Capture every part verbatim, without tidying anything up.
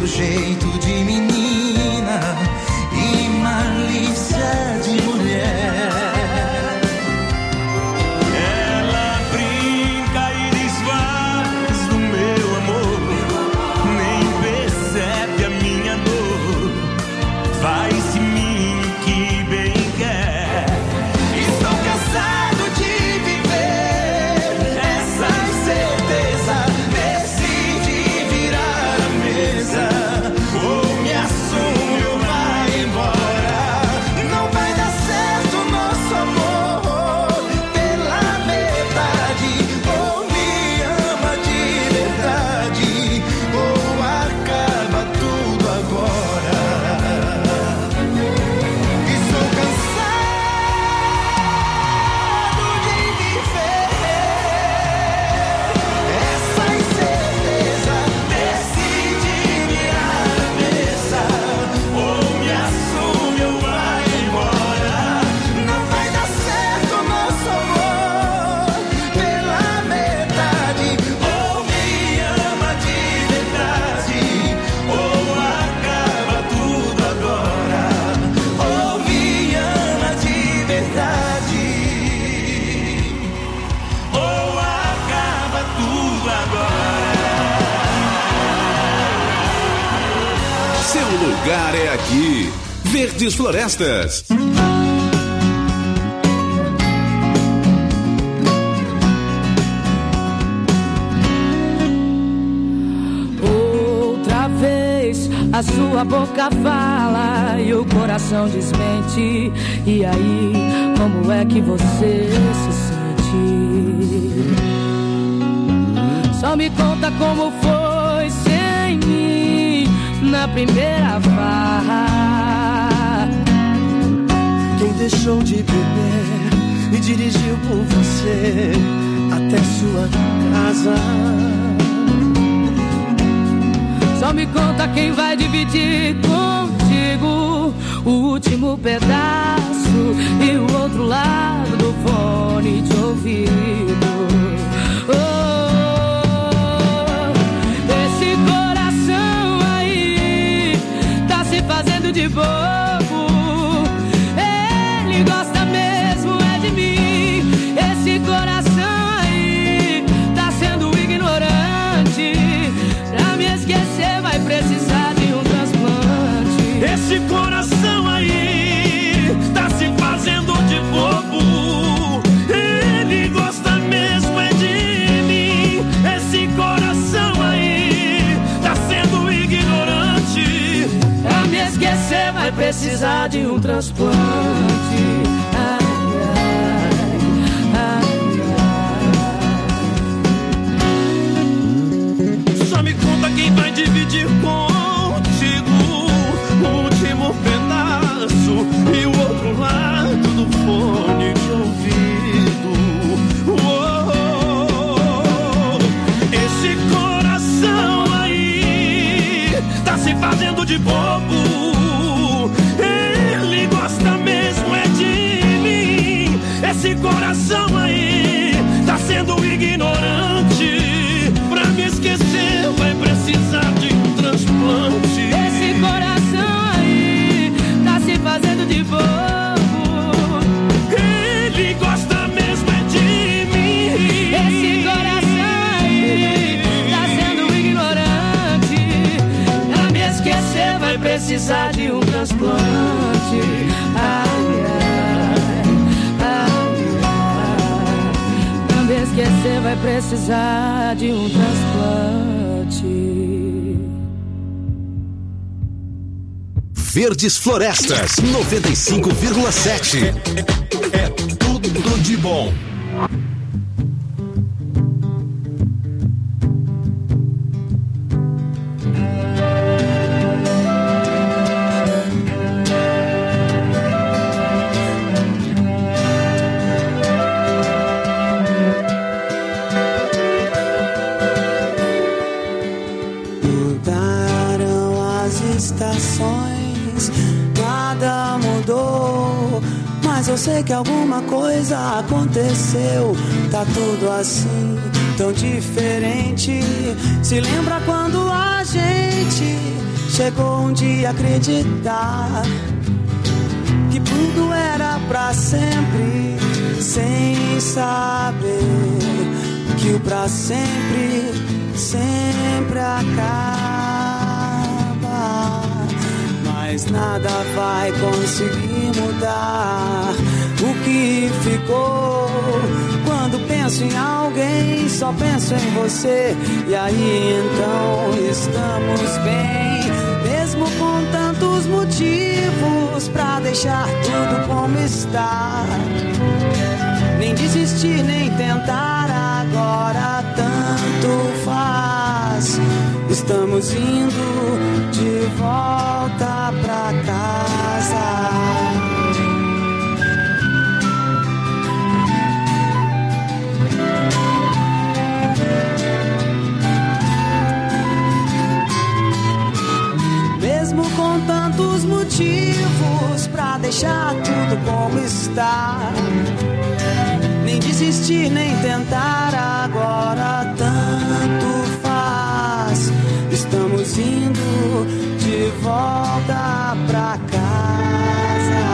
seu jeito de menina e malícia de mulher. Ela brinca e desfaz do meu amor, nem percebe a minha dor, faz-se mim que bem quer. Estou cansado de viver essa incerteza, decide virar a mesa, ou me assume ou vai embora. Não vai dar certo o nosso amor pela metade, ou me ama de verdade, ou acaba tudo agora. Estou cansado de viver essa incerteza, decide virar a mesa, ou me assume ou vai embora. Não vai dar certo o nosso amor pela metade, ou me ama de verdade, ou acaba tudo agora, ou me ama de verdade, ou acaba tudo agora. Seu lugar é aqui. Verdes Florestas. Outra vez a sua boca fala e o coração desmente. E aí, como é que você se sente? Só me conta como foi sem mim na primeira farra. Quem deixou de beber e dirigiu por você até sua casa? Só me conta quem vai dividir contigo o último pedaço e o outro lado do fone de ouvido. Oh, esse coração aí tá se fazendo de bobo. Ele gosta mesmo é de mim. Esse coração aí tá sendo ignorante. Pra me esquecer vai precisar de um transplante. Esse coração aí tá se fazendo de bobo. Ele gosta mesmo é de mim. Esse coração aí tá sendo ignorante. Pra me esquecer vai precisar de um transplante. Ai, ai, ai, Só me conta quem vai dividir contigo o último pedaço e o outro lado do fone de ouvido. Oh, esse coração aí tá se fazendo de bobo. Ele gosta mesmo é de mim. Esse coração aí tá sendo ignorante. Pra me esquecer vai precisar de um transplante. esse coração aí tá se fazendo de bobo. Ele gosta mesmo é de mim. Esse coração aí tá sendo ignorante. Pra me esquecer vai precisar de um transplante. Ai, ai, ai, ai. Pra me esquecer vai precisar de um transplante. Verdes Florestas, noventa e cinco vírgula sete. É tudo de bom. Mudaram as estações, nada mudou, mas eu sei que alguma coisa aconteceu. Tá tudo assim, tão diferente. Se lembra quando a gente chegou um dia a acreditar que tudo era pra sempre, sem saber que o pra sempre sempre acaba. Mas nada vai conseguir mudar o que ficou. Quando penso em alguém, só penso em você. E aí então estamos bem, mesmo com tantos motivos pra deixar tudo como está. Nem desistir, nem tentar, agora tanto faz. Estamos indo de volta pra casa. Mesmo com tantos motivos pra deixar tudo como está. Nem desistir, nem tentar, agora tanto faz. Estamos indo de volta pra casa.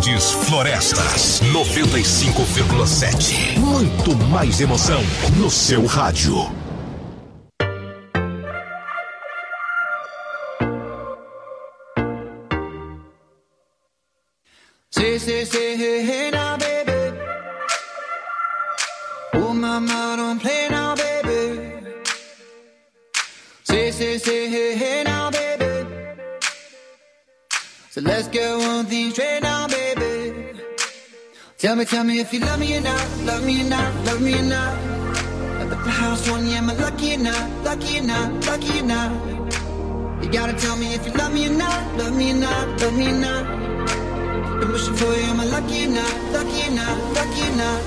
Verdes Florestas, noventa e cinco vírgula sete. Muito mais emoção no seu rádio. Say, say, say, hey, hey now, baby. Oh, mama, don't play now, baby. Say, say, say, hey, hey now, baby. So let's get one thing straight now, baby. Tell me, tell me if you love me or not, love me or not, love me or not. At the house on you, am I lucky or not, lucky or not, lucky or not? You gotta tell me if you love me or not, love me or not, love me or not. I'm wishing for you, am I lucky or not, lucky or not, lucky or not?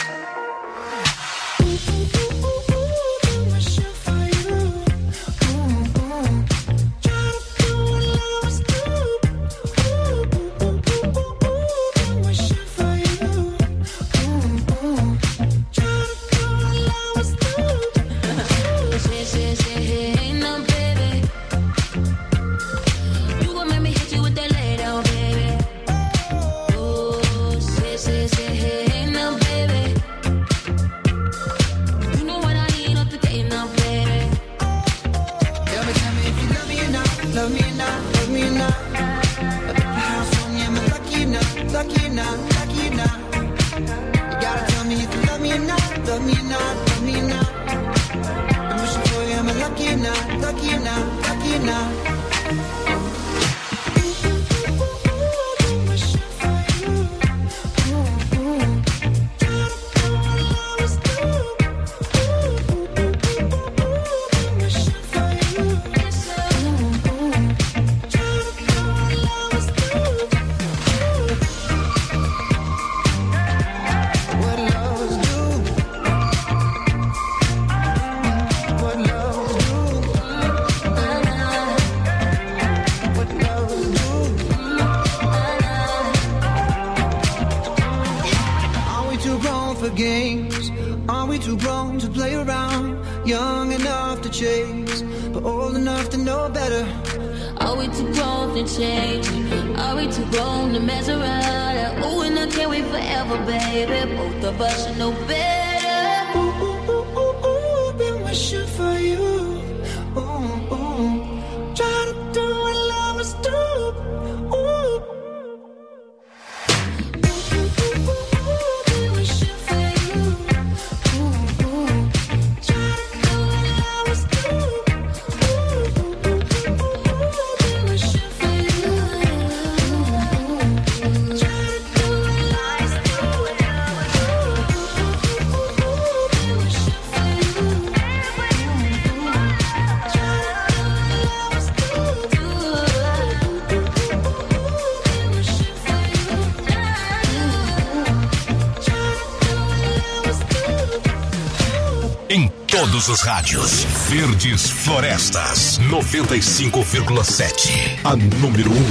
Todos os rádios. Verdes Florestas, noventa e cinco vírgula sete. A número um.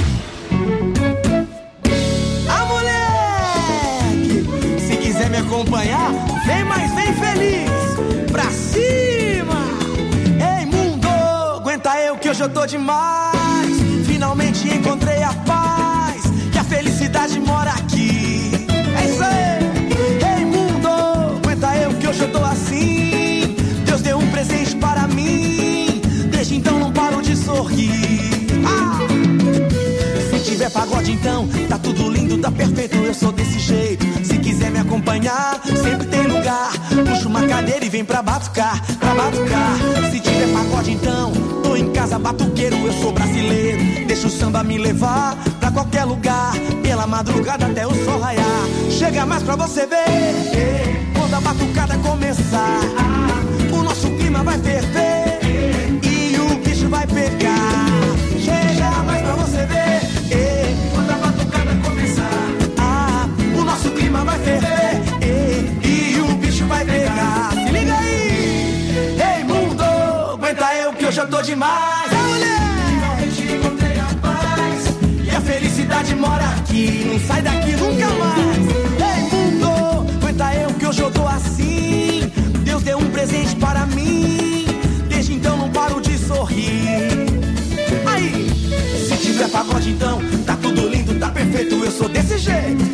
A moleque! Se quiser me acompanhar, vem, mas vem feliz! Pra cima! Ei, mundo! Aguenta eu que hoje eu tô demais! Finalmente encontrei a paz! Que a felicidade mora aqui! É isso aí! Ei, mundo! Aguenta eu que hoje eu tô assim! Deus deu um presente para mim, desde então não paro de sorrir. Ah! Se tiver pagode então, tá tudo lindo, tá perfeito, eu sou desse jeito. Se quiser me acompanhar, sempre tem lugar. Puxa uma cadeira e vem pra batucar, pra batucar. Se tiver pagode então, tô em casa batuqueiro, eu sou brasileiro. Deixa o samba me levar pra qualquer lugar, pela madrugada até o sol raiar. Chega mais pra você ver, quando a batucada começar, o nosso clima vai ferver e o bicho vai pegar. Chega mais pra você ver, e, quando a batucada começar, ah, o nosso clima vai ferver e, e o bicho vai pegar. Se liga aí, ei mundo, aguenta eu que hoje eu tô demais. É mulher, finalmente encontrei a paz e a felicidade mora aqui, não sai daqui nunca mais. Ei mundo, aguenta eu que hoje eu tô assim. Deus deu um presente para mim, desde então não paro de sorrir. Aí, se tiver pagode então, tá tudo lindo, tá perfeito, eu sou desse jeito.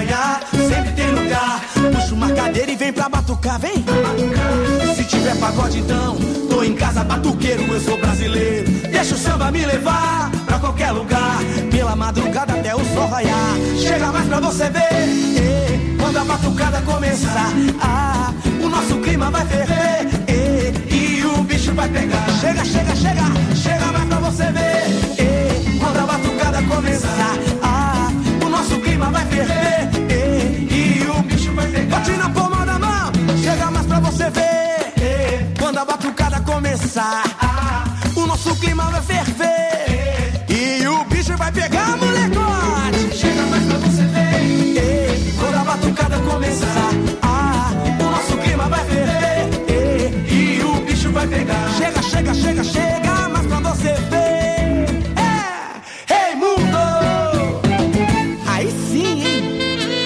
apanhar, sempre tem lugar. Puxa uma cadeira e vem pra batucar, vem pra batucar. Se tiver pagode então, tô em casa batuqueiro, eu sou brasileiro. Deixa o samba me levar pra qualquer lugar, pela madrugada até o sol raiar. Chega mais pra você ver, eh, quando a batucada começar, ah, o nosso clima vai ferver, eh, e o bicho vai pegar. Chega, chega, chega, chega mais pra você ver, eh, quando a batucada começar, ah, o nosso clima vai ferver, eh, e o bicho vai pegar. Bate na palma da mão, chega mais pra você ver, eh, quando a batucada começar, ah, o nosso clima vai ferver, eh, e o bicho vai pegar, molecote. Chega mais pra você ver, eh, quando a batucada começar, ah, o nosso clima vai ferver, eh, e o bicho vai pegar. Chega, chega, chega, chega mais pra você ver, é, ei mundo, aí sim, hein.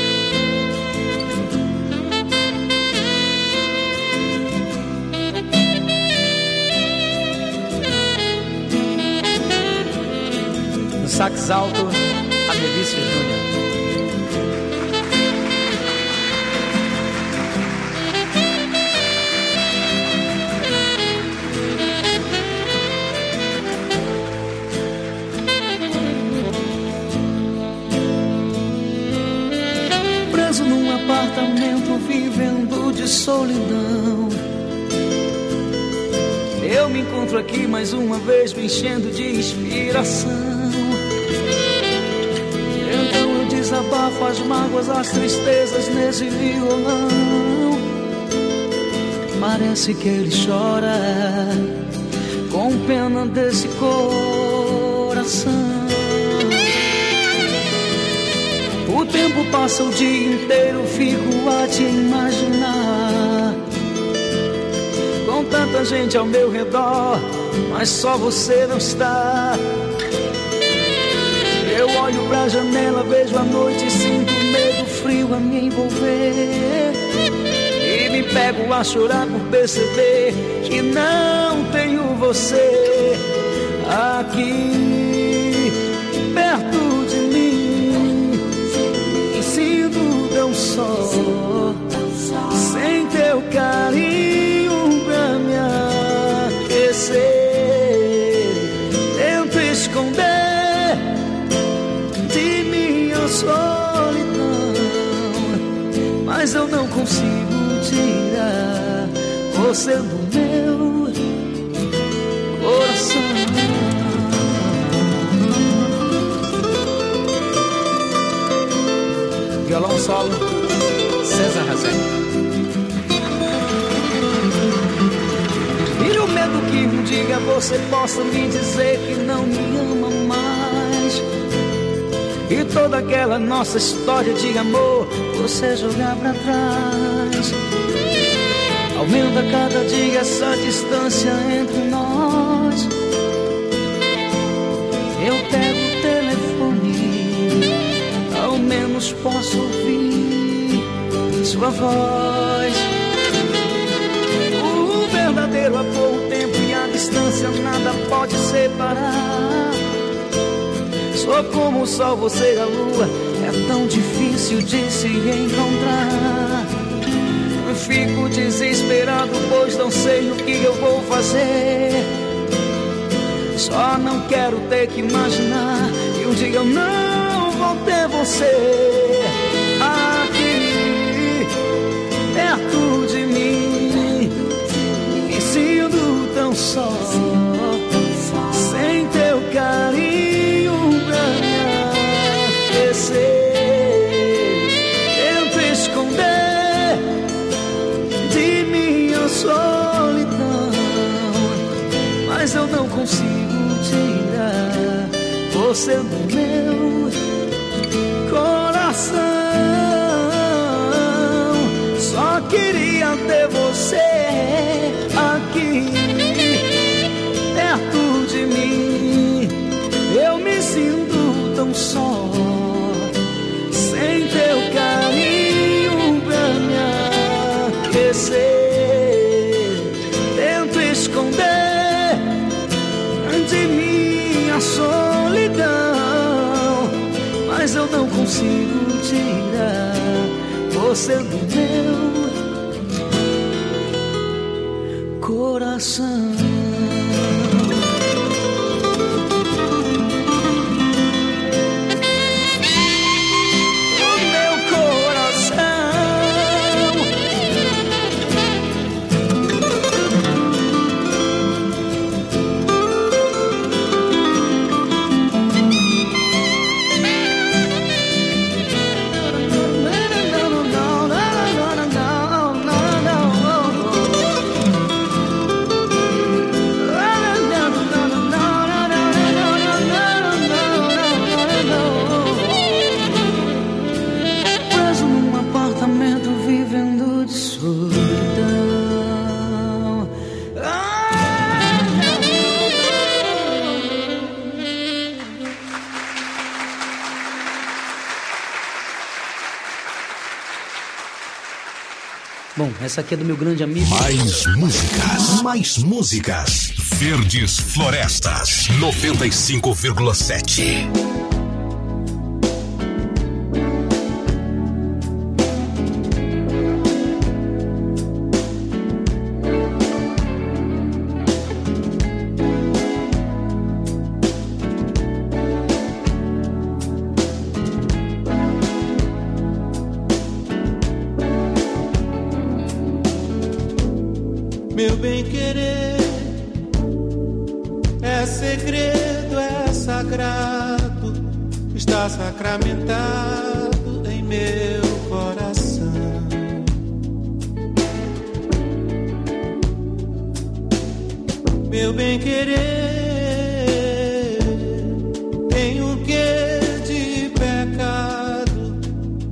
No sax alto, a Melícia Júnior. Preso num apartamento vivendo de solidão, eu me encontro aqui mais uma vez me enchendo de inspiração. Então eu desabafo as mágoas, as tristezas nesse violão. Parece que ele chora com pena desse coração. O tempo passa o dia inteiro, fico a te imaginar, com tanta gente ao meu redor, mas só você não está. Eu olho pra janela, vejo a noite e sinto medo frio a me envolver, e me pego a chorar por perceber que não tenho você aqui perto de mim. Me sinto tão só, sem teu carinho pra me aquecer. Tento esconder de minha solidão, mas eu não consigo tirar você do meu coração. Violão solo, César Razé. E o medo que um dia você possa me dizer que não me ama mais, e toda aquela nossa história de amor você jogar pra trás. Aumenta cada dia essa distância entre nós. Eu pego o telefone, ao menos posso ouvir sua voz. O verdadeiro amor, o tempo e a distância nada pode separar. Sou como o sol, você a lua, é tão difícil de se encontrar. Fico desesperado, pois não sei o que eu vou fazer. Só não quero ter que imaginar que um dia eu não vou ter você aqui perto de mim. Me sinto tão só, sem teu carinho pra me aquecer. Tento esconder de minha solidão, mas eu não consigo tirar você do meu coração. Só queria ter você aqui perto de mim. Eu me sinto tão só, sem teu carinho pra me aquecer. Tento esconder de minha solidão, mas eu não consigo tirar você do meu coração. Bom, essa aqui é do meu grande amigo. Mais músicas, mais músicas. Verdes Florestas, noventa e cinco vírgula sete. Meu bem-querer é segredo, é sagrado, está sacramentado em meu coração. Meu bem-querer tem um quê de pecado,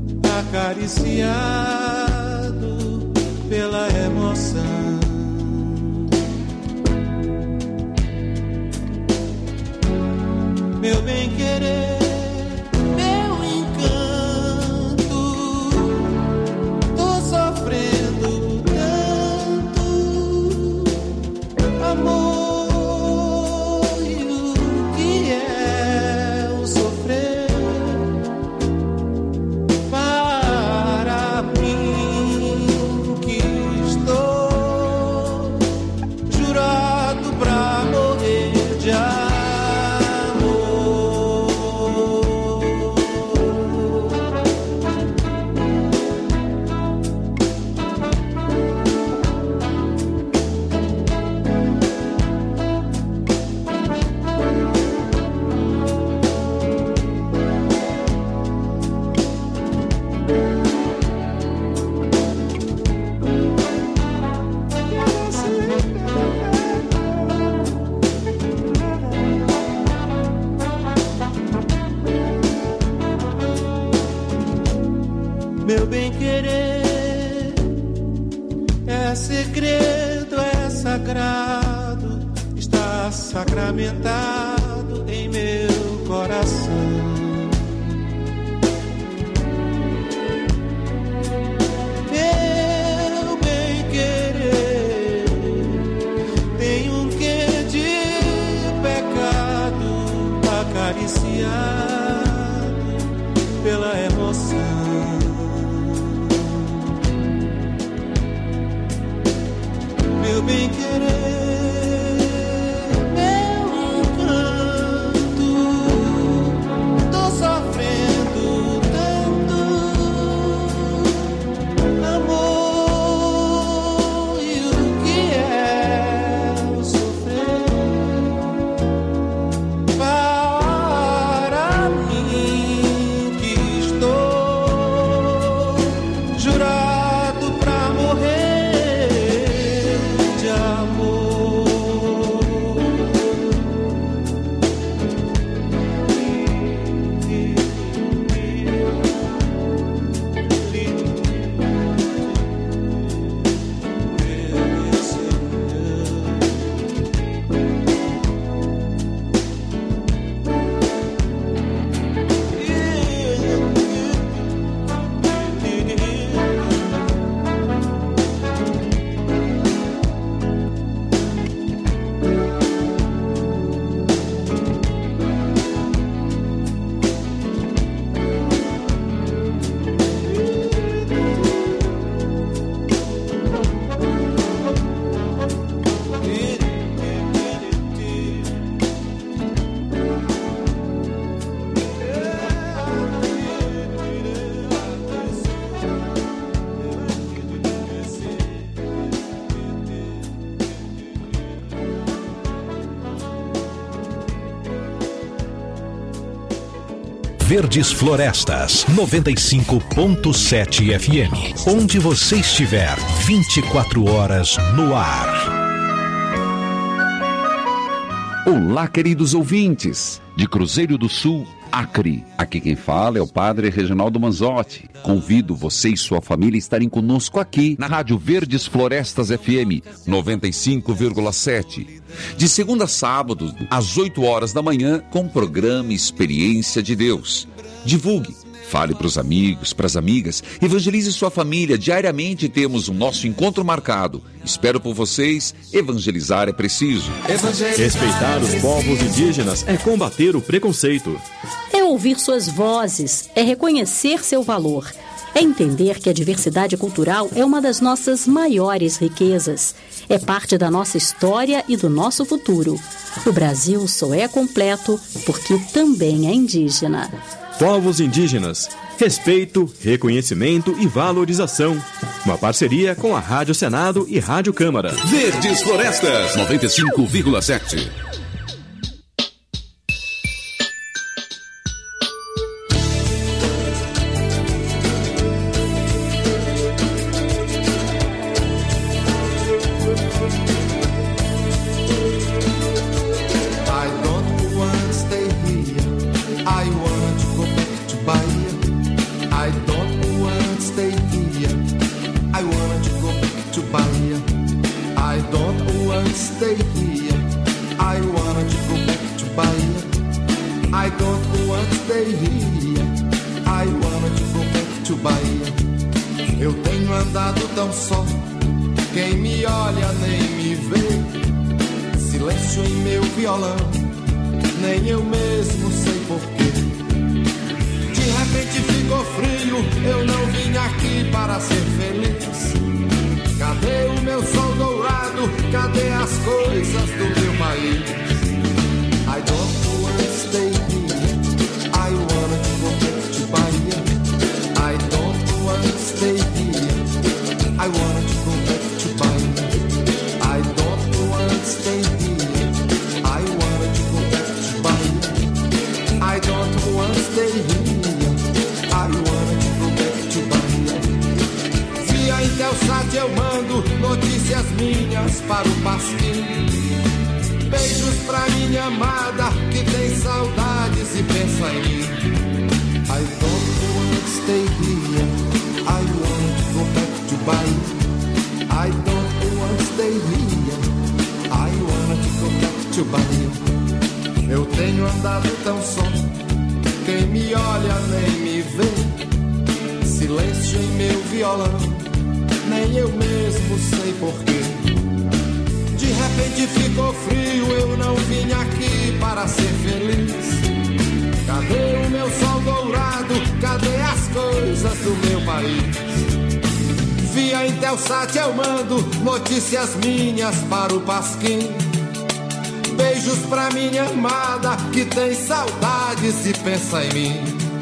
acariciado pela emoção. Meu bem-querer, meu encanto, tô sofrendo tanto amor, e o que é o sofrer para mim que estou jurado pra morrer de amor. Meu bem-querer é segredo, é sagrado, está sacramentado em meu coração. Meu bem-querer tem um quê de pecado, acariciado pela emoção. Meu bem-querer, meu encanto, tô sofrendo tanto amor, e o que é o sofrer para mim que estou jurado pra morrer de amor. Verdes Florestas, noventa e cinco ponto sete F M. Onde você estiver, vinte e quatro horas no ar. Olá, queridos ouvintes, de Cruzeiro do Sul, Acre. Aqui quem fala é o Padre Reginaldo Manzotti. Convido você e sua família a estarem conosco aqui na Rádio Verdes Florestas F M noventa e cinco vírgula sete. De segunda a sábado, às oito horas da manhã, com o programa Experiência de Deus. Divulgue, fale para os amigos, para as amigas, evangelize sua família. Diariamente temos o nosso encontro marcado. Espero por vocês. Evangelizar é preciso. Respeitar os povos indígenas é combater o preconceito. É ouvir suas vozes, é reconhecer seu valor. É entender que a diversidade cultural é uma das nossas maiores riquezas. É parte da nossa história e do nosso futuro. O Brasil só é completo porque também é indígena. Povos indígenas, respeito, reconhecimento e valorização. Uma parceria com a Rádio Senado e Rádio Câmara. Verdes Florestas, noventa e cinco vírgula sete. Eu mando notícias minhas para o Pasquim. Beijos pra minha amada que tem saudades e pensa em mim.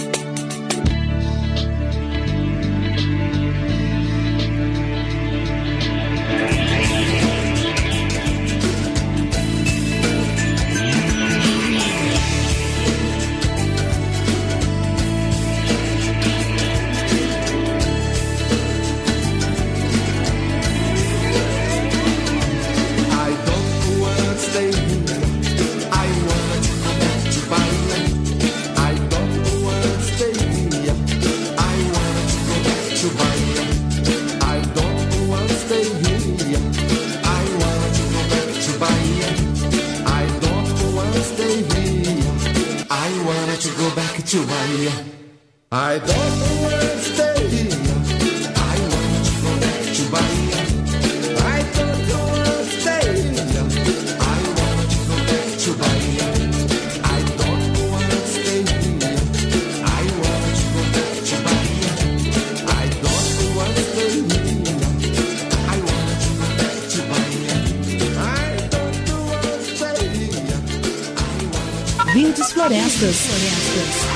Verdes Florestas. Florestas.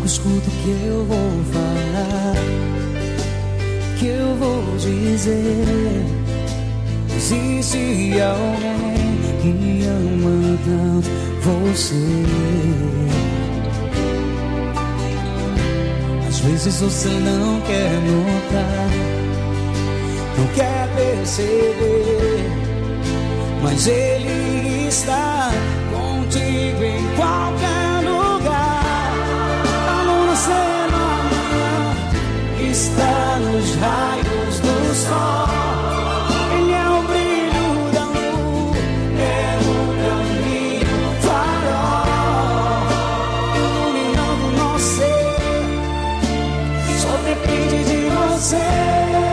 escuta o que eu vou falar, que eu vou dizer. Existe alguém que ama tanto você. Às vezes você não quer notar, não quer perceber, mas ele está contigo em qualquer lugar. A lua serena está nos raios do sol. Ele é o brilho da lua, é o caminho, farol, iluminando nosso ser. Só depende de você.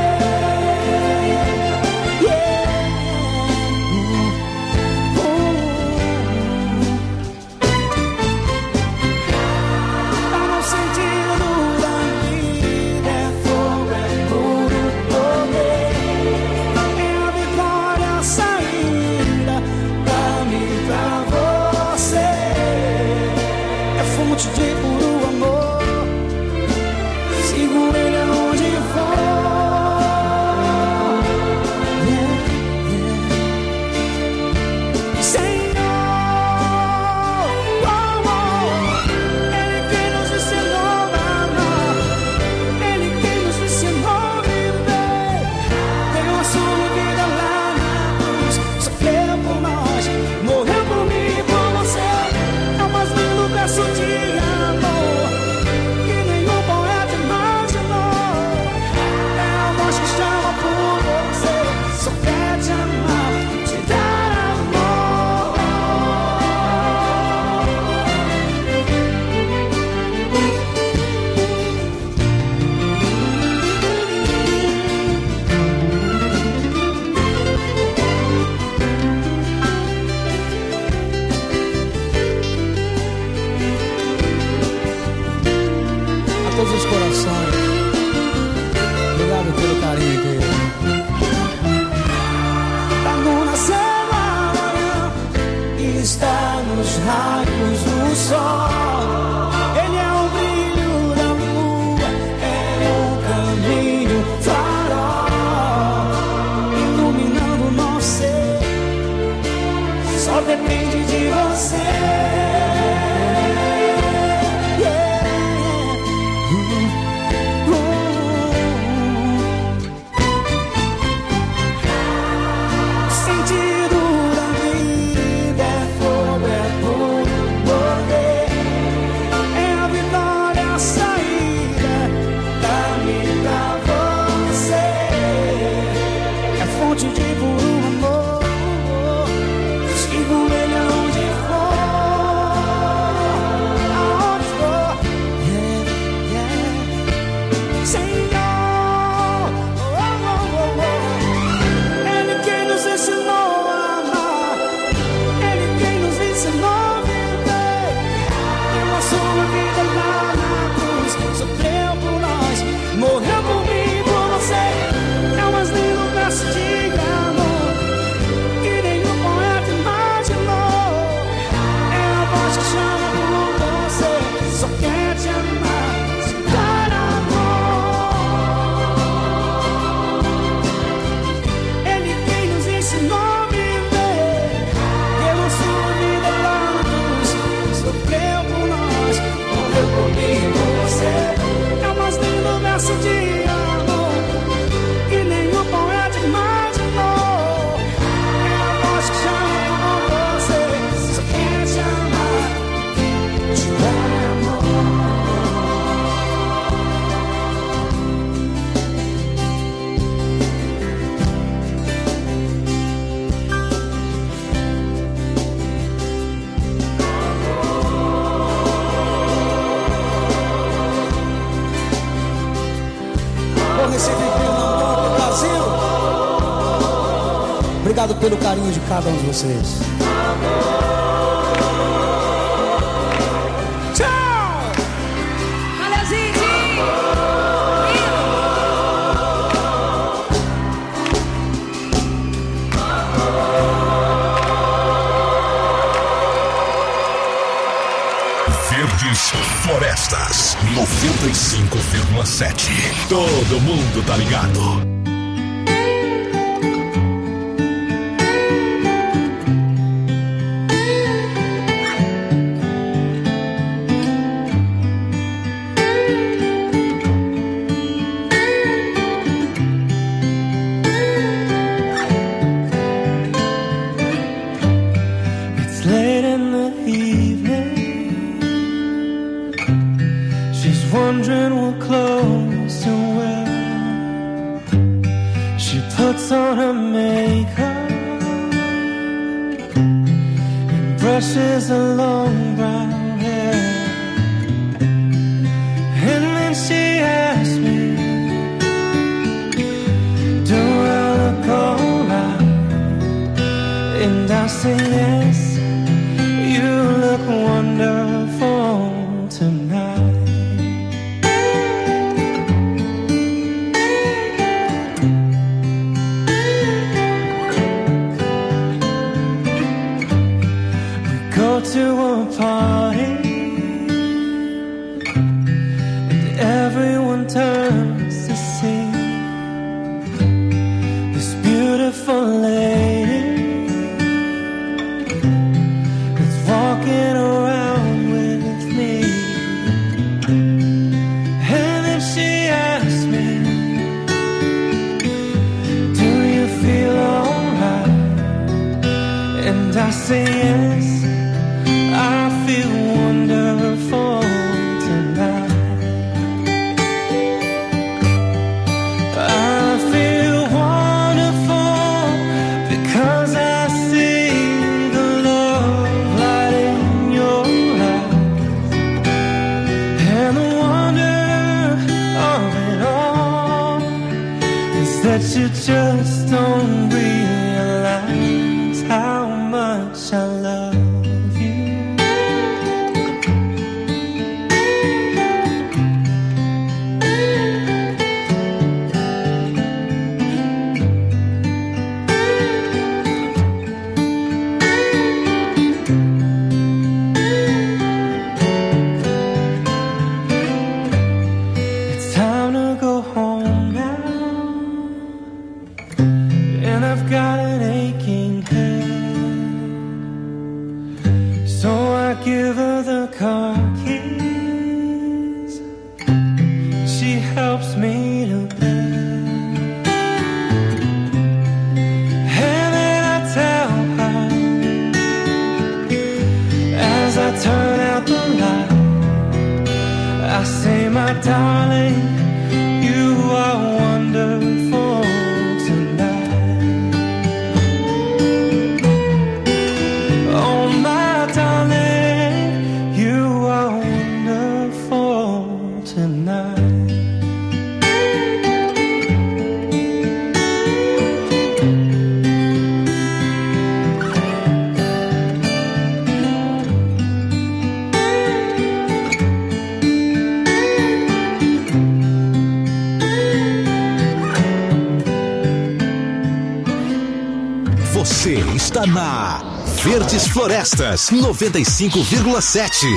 De puro amor, sigo ele aonde for. Yeah, yeah. Senhor, oh, oh. Ele quem nos ensinou a amar, Ele quem nos ensinou a viver. Deu a sua vida lá na cruz, sofreu por nós, morreu por mim e por você. É o mais lindo verso de os corações. Obrigado pelo carinho aqui. Pra não nascer amanhã, está nos raios do sol. Ele é o brilho da lua, é o caminho, farol, iluminando nosso ser. Só depende de você. Obrigado pelo carinho de cada um de vocês. Tchau! Valeu, gente! Verdes Florestas noventa e cinco vírgula sete. Todo mundo tá ligado. Brushes her long brown hair, and then she asked me, do I look alright? And I say yes, you look wonderful tonight. To a party, and everyone turns to see this beautiful lady that's walking around with me. And then she asked me, do you feel alright? And I say yes, I feel wonderful tonight. I feel wonderful because I see the love light in your eyes, and the wonder of it all is that you just don't realize how much I love. Give her the car keys, she helps me to bed, and then I tell her, as I turn out the light, I say, my darling, you are wonderful tonight. Oh my darling, Você está na Verdes Florestas noventa e cinco vírgula sete.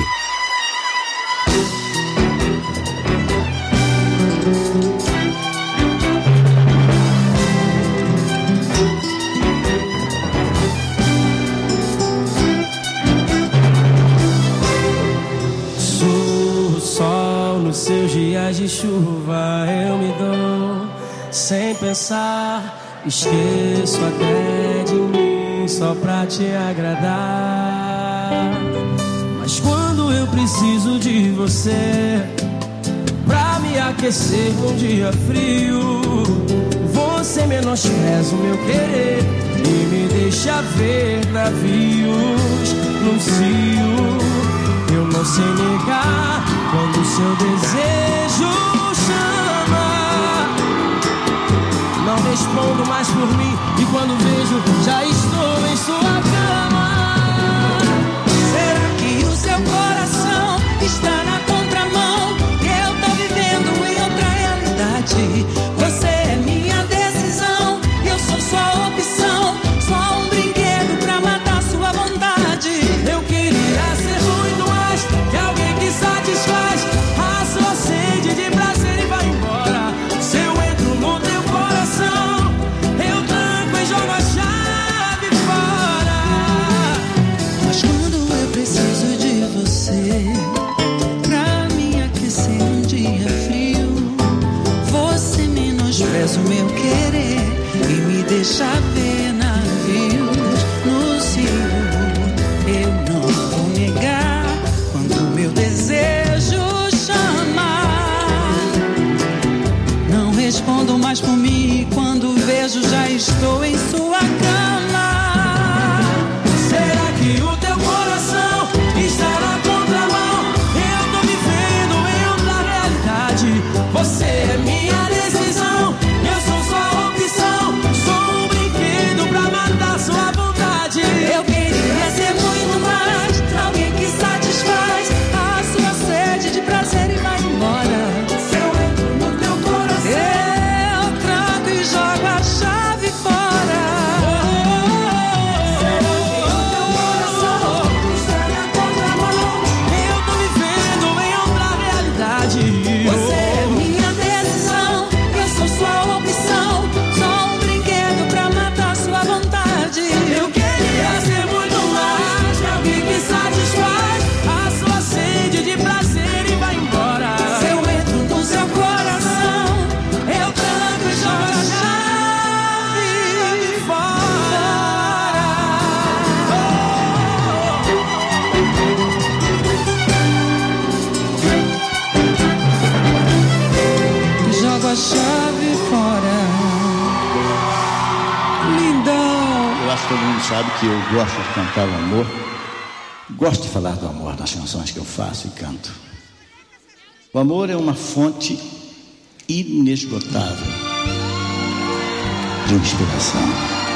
Sou sol nos seus dias de chuva, eu me dou sem pensar. Esqueço até de mim só pra te agradar. Mas quando eu preciso de você pra me aquecer num dia frio, você menospreza o meu querer e me deixa ver navios num cio. Eu não sei negar quando o seu desejo chama. Não respondo mais por mim e quando vejo já estou em sua cama. Será que o seu coração está na contramão? Eu tô vivendo em outra realidade. Você é minha decisão, eu sou sua opção, só um brinquedo pra matar sua vontade. Eu queria ser muito mais que alguém sabe que eu gosto de cantar o amor. Gosto de falar do amor nas canções que eu faço e canto. O amor é uma fonte inesgotável de inspiração.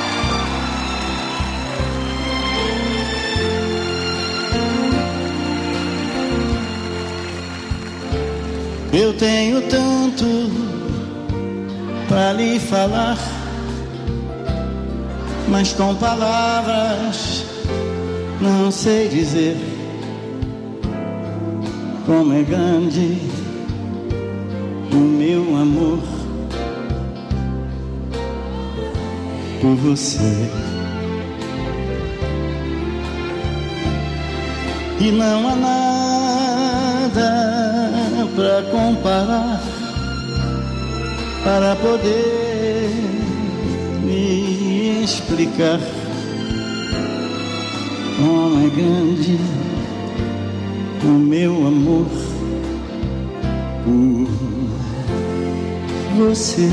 Eu tenho tanto para lhe falar, mas com palavras não sei dizer como é grande o meu amor por você. E não há nada pra comparar, para poder me explicar como é grande o meu amor por você.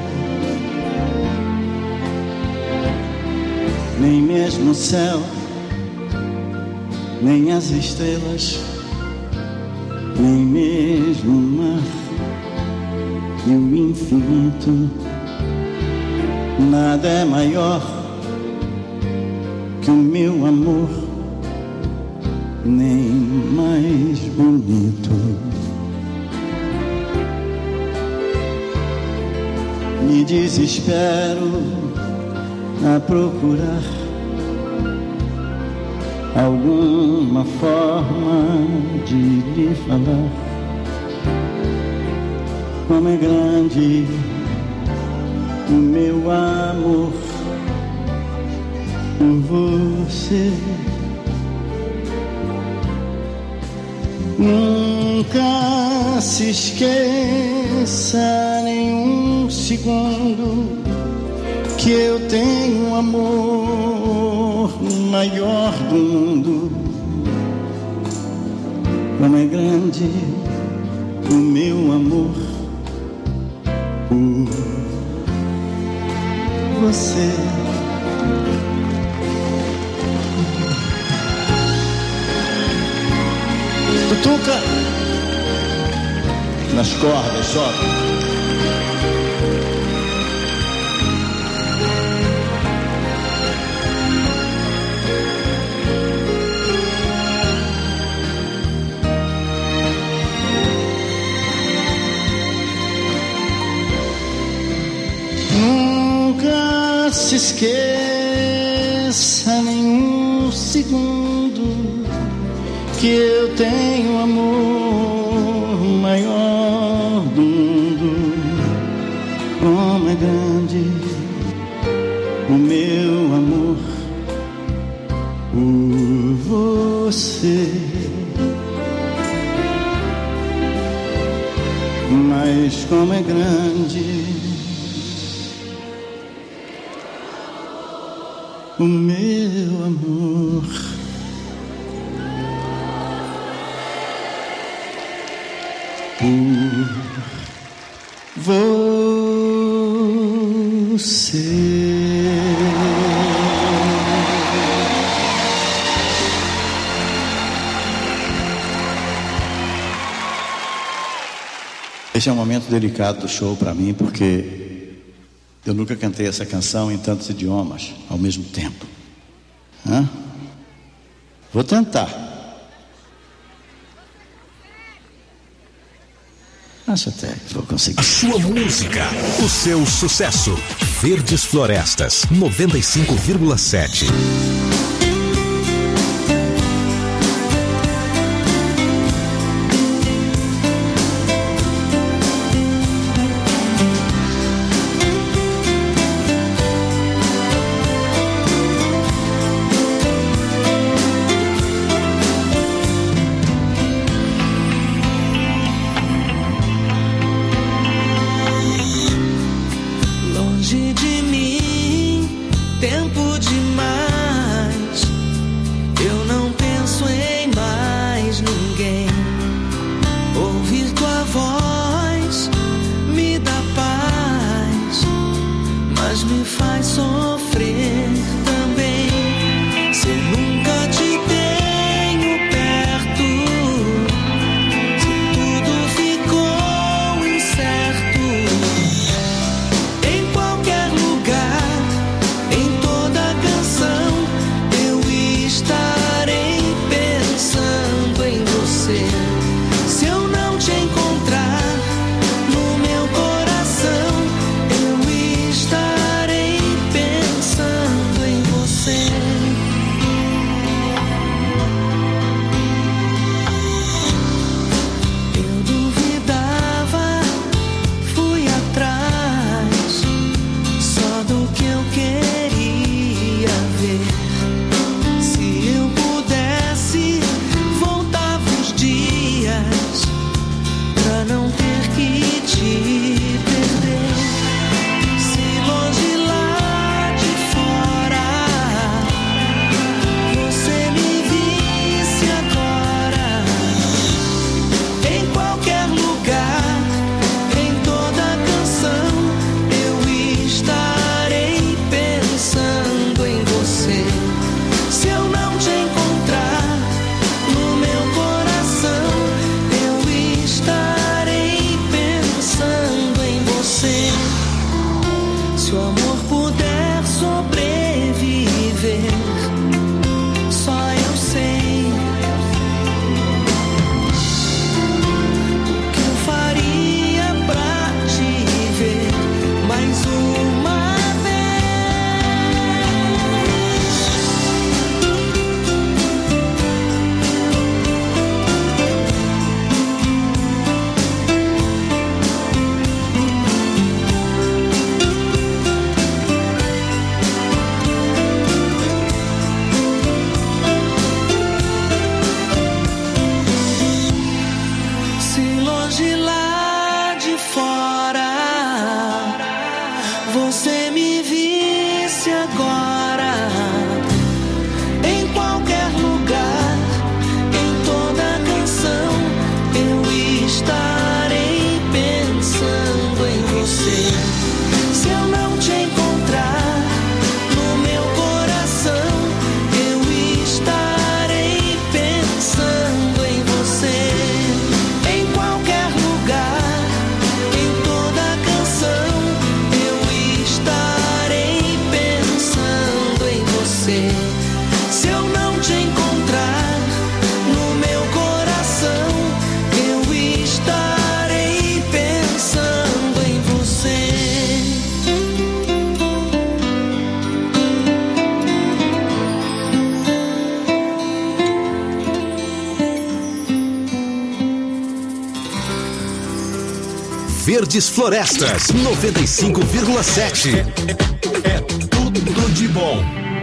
Nem mesmo o céu, nem as estrelas, nem mesmo o mar e o infinito, nada é maior que o meu amor, nem mais bonito. Me desespero a procurar alguma forma de lhe falar como é grande o meu amor por você. Nunca se esqueça nem um segundo que eu tenho um amor maior do mundo. Como é grande o meu amor por você. Tutuca nas cordas, sobe. Nunca se esqueça nenhum segundo que eu tenho amor maior do mundo. Como é grande o meu amor por você. Mas como é grande o meu amor por você. Esse é um momento delicado do show para mim, porque eu nunca cantei essa canção em tantos idiomas ao mesmo tempo. Hã? Vou tentar. Acho até que vou conseguir. A sua música, o seu sucesso. Verdes Florestas, noventa e cinco vírgula sete. Longe de mim, tempo demais. estarei pensando em você. Se eu não te encontrar no meu coração, eu estarei pensando em você. Em qualquer lugar, em toda canção, eu estarei pensando em você. Se eu não te encontrar no meu coração, eu estarei pensando em você. Verdes Florestas, noventa e cinco vírgula sete. É tudo de bom.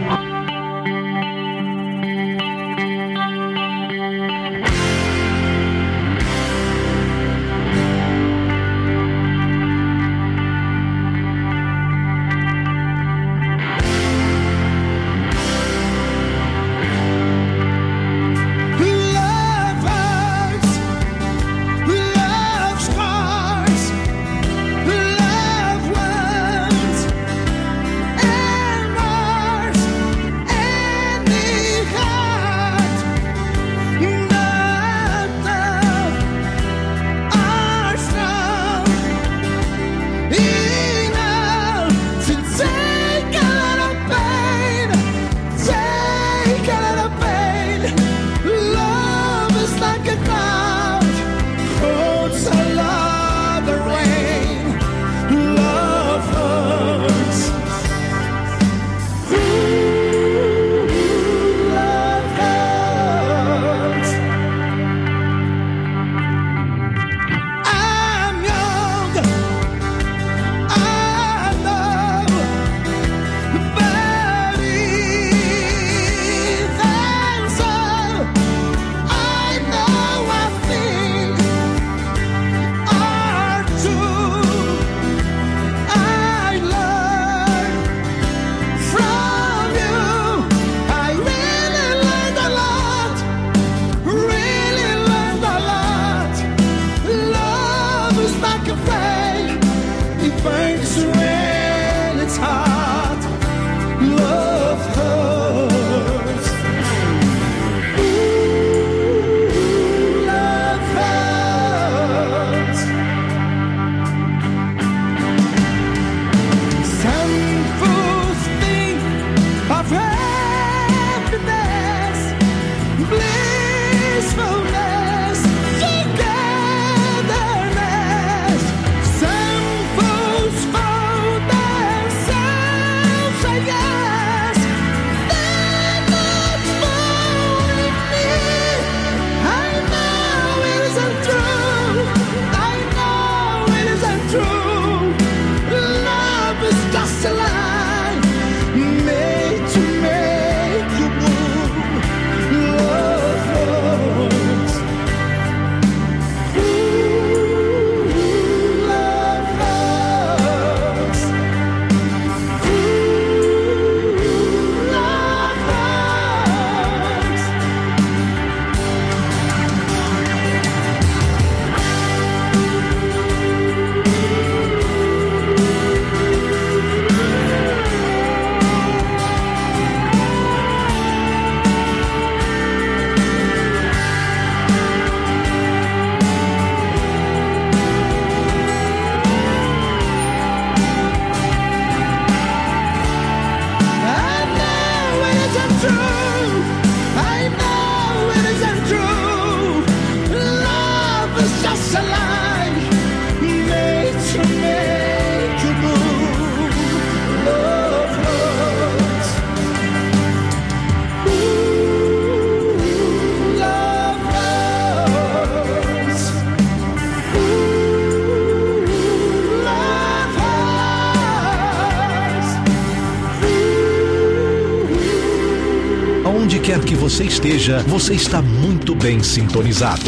Onde quer que você esteja, você está muito bem sintonizado.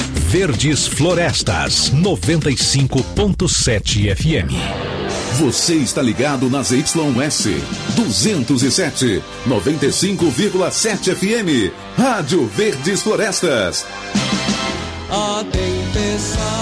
Verdes Florestas, noventa e cinco ponto sete F M. Você está ligado nas Y S duzentos e sete, noventa e cinco vírgula sete F M. Rádio Verdes Florestas. A tempestade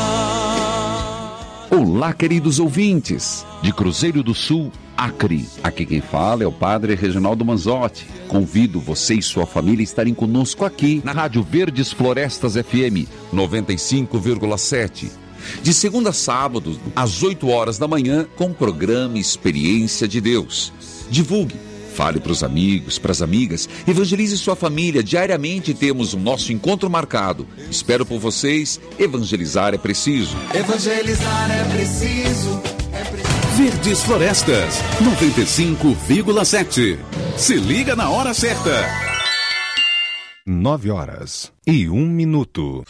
Olá, queridos ouvintes, de Cruzeiro do Sul, Acre. Aqui quem fala é o padre Reginaldo Manzotti. Convido você e sua família a estarem conosco aqui na Rádio Verdes Florestas F M noventa e cinco vírgula sete. De segunda a sábado, às oito horas da manhã, com o programa Experiência de Deus. Divulgue, fale para os amigos, para as amigas, evangelize sua família. Diariamente temos o nosso encontro marcado. Espero por vocês. Evangelizar é preciso. Evangelizar é preciso. É preciso. Verdes Florestas, noventa e cinco vírgula sete. Se liga na hora certa. Nove horas e um minuto.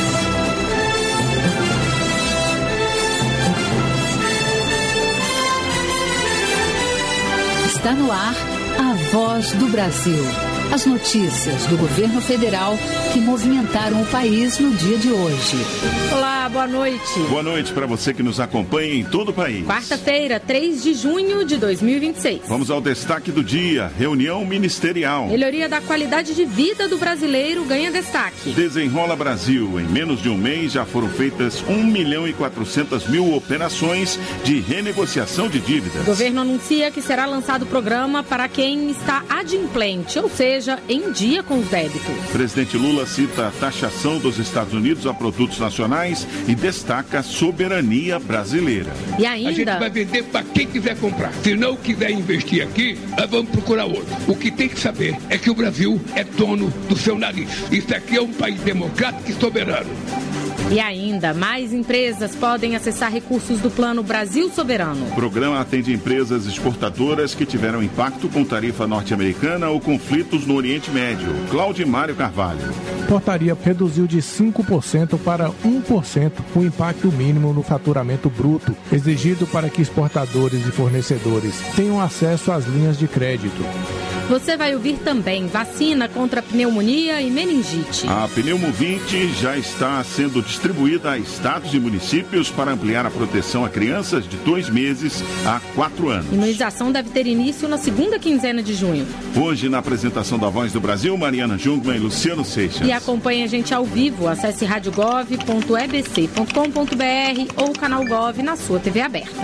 Está no ar a Voz do Brasil. As notícias do governo federal que movimentaram o país no dia de hoje. Olá, boa noite. Boa noite para você que nos acompanha em todo o país. Quarta-feira, três de junho de dois mil e vinte e seis. Vamos ao destaque do dia. Reunião ministerial. Melhoria da qualidade de vida do brasileiro ganha destaque. Desenrola Brasil. Em menos de um mês já foram feitas um milhão e quatrocentas mil operações de renegociação de dívidas. O governo anuncia que será lançado programa para quem está adimplente, ou seja, em dia com os débitos. Presidente Lula cita a taxação dos Estados Unidos a produtos nacionais e destaca a soberania brasileira. E ainda... A gente vai vender para quem quiser comprar. Se não quiser investir aqui, nós vamos procurar outro. O que tem que saber é que o Brasil é dono do seu nariz. Isso aqui é um país democrático e soberano. E ainda, mais empresas podem acessar recursos do Plano Brasil Soberano. O programa atende empresas exportadoras que tiveram impacto com tarifa norte-americana ou conflitos no Oriente Médio. Cláudio Mário Carvalho. A portaria reduziu de cinco por cento para um por cento o impacto mínimo no faturamento bruto, exigido para que exportadores e fornecedores tenham acesso às linhas de crédito. Você vai ouvir também vacina contra pneumonia e meningite. A Pneumovinte já está sendo distribuída a estados e municípios para ampliar a proteção a crianças de dois meses a quatro anos. A imunização deve ter início na segunda quinzena de junho. Hoje, na apresentação da Voz do Brasil, Mariana Jungmann e Luciano Seixas. E acompanhe a gente ao vivo. Acesse rádio gov ponto e b c ponto com ponto b r ou o canal Gov na sua T V aberta.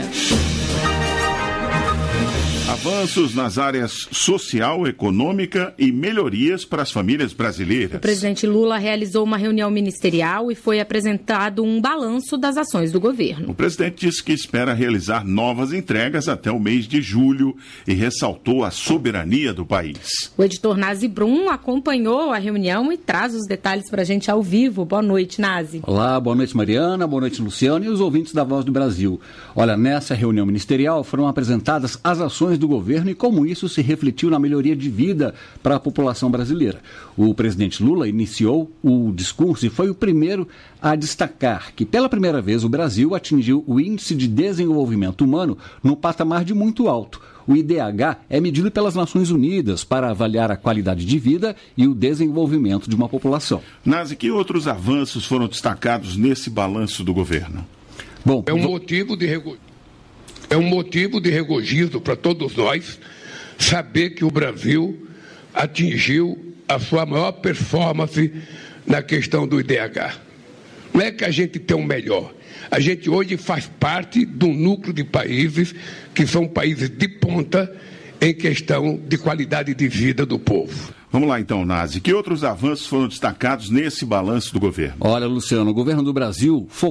Avanços nas áreas social, econômica e melhorias para as famílias brasileiras. O presidente Lula realizou uma reunião ministerial e foi apresentado um balanço das ações do governo. O presidente disse que espera realizar novas entregas até o mês de julho e ressaltou a soberania do país. O editor Nazi Brum acompanhou a reunião e traz os detalhes para a gente ao vivo. Boa noite, Nazi. Olá, boa noite, Mariana, boa noite, Luciano e os ouvintes da Voz do Brasil. Olha, nessa reunião ministerial foram apresentadas as ações do governo e como isso se refletiu na melhoria de vida para a população brasileira. O presidente Lula iniciou o discurso e foi o primeiro a destacar que, pela primeira vez, o Brasil atingiu o Índice de Desenvolvimento Humano no patamar de muito alto. O I D H é medido pelas Nações Unidas para avaliar a qualidade de vida e o desenvolvimento de uma população. Nazi, que outros avanços foram destacados nesse balanço do governo? Bom, é um motivo de rego... É um motivo de regozijo para todos nós saber que o Brasil atingiu a sua maior performance na questão do I D H. Não é que a gente tem o melhor. A gente hoje faz parte do núcleo de países que são países de ponta em questão de qualidade de vida do povo. Vamos lá então, Nazi. Que outros avanços foram destacados nesse balanço do governo? Olha, Luciano, o governo do Brasil focou